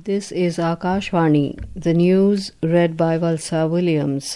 This is Akashvani, the news read by Valsa Williams.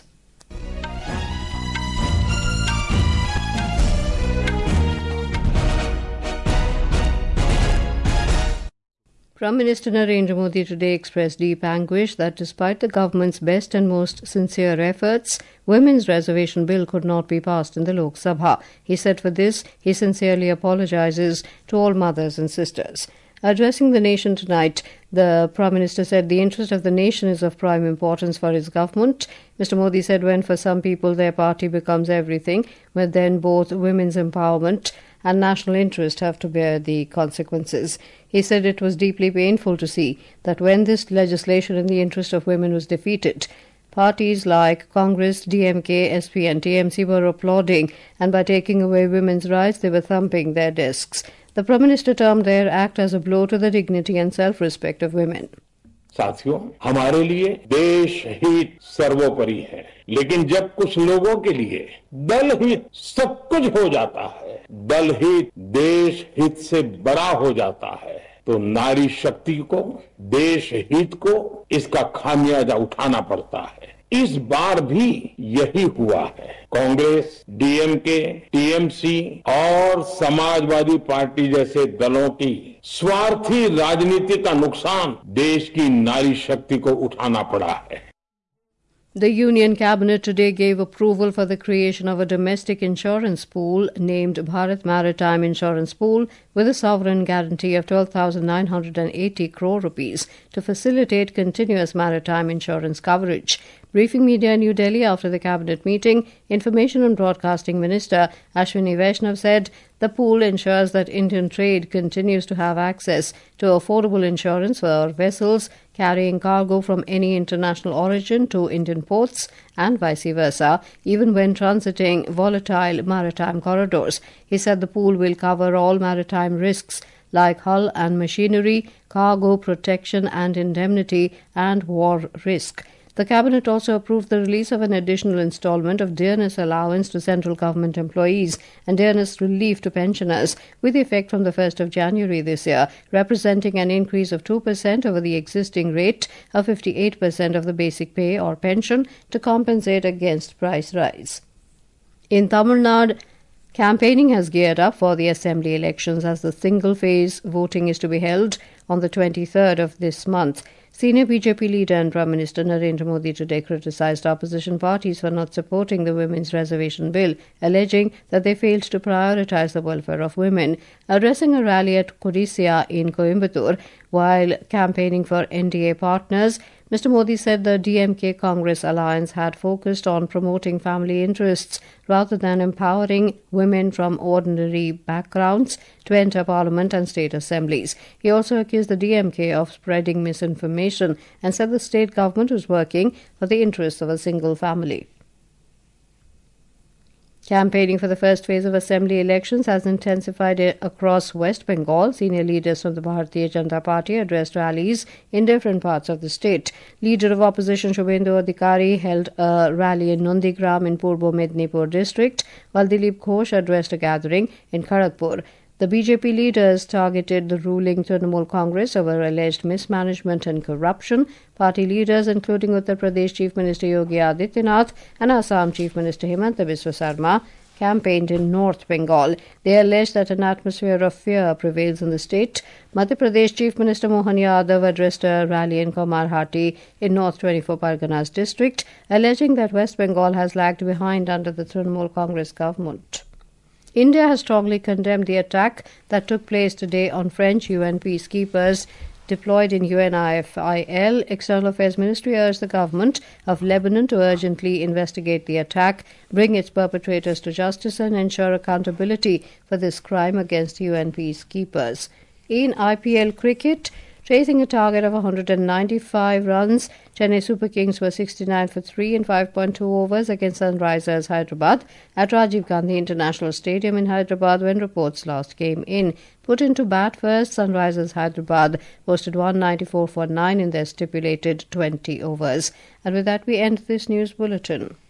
Prime Minister Narendra Modi today expressed deep anguish that despite the government's best and most sincere efforts, Women's Reservation Bill could not be passed in the Lok Sabha. He said for this, he sincerely apologizes to all mothers and sisters. Addressing the nation tonight, the Prime Minister said the interest of the nation is of prime importance for his government. Mr. Modi said when for some people their party becomes everything, but then both women's empowerment and national interest have to bear the consequences. He said it was deeply painful to see that when this legislation in the interest of women was defeated, parties like Congress, DMK, SP and TMC were applauding, and by taking away women's rights they were thumping their desks. The Prime Minister termed their act as a blow to the dignity and self-respect of women. साथियों, हमारे लिए देश हित सर्वोपरि है, लेकिन जब कुछ लोगों के लिए दल हित सब कुछ हो जाता है, दल हित देश हित से बड़ा हो जाता है, तो नारी शक्ति को, देश हित को इसका खामियाजा उठाना पड़ता है। इस बार भी यही हुआ है। कांग्रेस, डीएमके, टीएमसी और समाजवादी पार्टी जैसे दलों की स्वार्थी राजनीति का नुकसान देश की नारी शक्ति को उठाना पड़ा है। The Union Cabinet today gave approval for the creation of a domestic insurance pool named Bharat Maritime Insurance Pool with a sovereign guarantee of 12,980 crore rupees to facilitate continuous maritime insurance coverage. Briefing media in New Delhi after the cabinet meeting, Information and Broadcasting Minister Ashwini Vaishnav said the pool ensures that Indian trade continues to have access to affordable insurance for vessels carrying cargo from any international origin to Indian ports and vice versa, even when transiting volatile maritime corridors. He said the pool will cover all maritime risks like hull and machinery, cargo protection and indemnity, and war risk. The Cabinet also approved the release of an additional instalment of dearness allowance to central government employees and dearness relief to pensioners with effect from the 1st of January this year, representing an increase of 2% over the existing rate of 58% of the basic pay or pension to compensate against price rise. In Tamil Nadu, campaigning has geared up for the assembly elections as the single-phase voting is to be held on the 23rd of this month. Senior BJP leader and Prime Minister Narendra Modi today criticized opposition parties for not supporting the Women's Reservation Bill, alleging that they failed to prioritize the welfare of women. Addressing a rally at Kodisia in Coimbatore while campaigning for NDA partners, Mr. Modi said the DMK-Congress alliance had focused on promoting family interests rather than empowering women from ordinary backgrounds to enter parliament and state assemblies. He also accused the DMK of spreading misinformation and said the state government was working for the interests of a single family. Campaigning for the first phase of assembly elections has intensified across West Bengal. Senior leaders from the Bharatiya Janata Party addressed rallies in different parts of the state. Leader of opposition Shubhendu Adhikari held a rally in Nondigram in Purbo Mednipur district, while Dilip Ghosh addressed a gathering in Kharagpur. The BJP leaders targeted the ruling Trinamool Congress over alleged mismanagement and corruption. Party leaders, including Uttar Pradesh Chief Minister Yogi Adityanath and Assam Chief Minister Himanta Biswa Sarma, campaigned in North Bengal. They alleged that an atmosphere of fear prevails in the state. Madhya Pradesh Chief Minister Mohan Yadav addressed a rally in Kamarhati in North 24 Parganas district, alleging that West Bengal has lagged behind under the Trinamool Congress government. India has strongly condemned the attack that took place today on French UN peacekeepers deployed in UNIFIL. External Affairs Ministry urged the government of Lebanon to urgently investigate the attack, bring its perpetrators to justice and ensure accountability for this crime against UN peacekeepers. In IPL cricket, chasing a target of 195 runs, Chennai Super Kings were 69 for 3 in 5.2 overs against Sunrisers Hyderabad at Rajiv Gandhi International Stadium in Hyderabad when reports last came in. Put into bat first, Sunrisers Hyderabad posted 194 for 9 in their stipulated 20 overs. And with that, we end this news bulletin.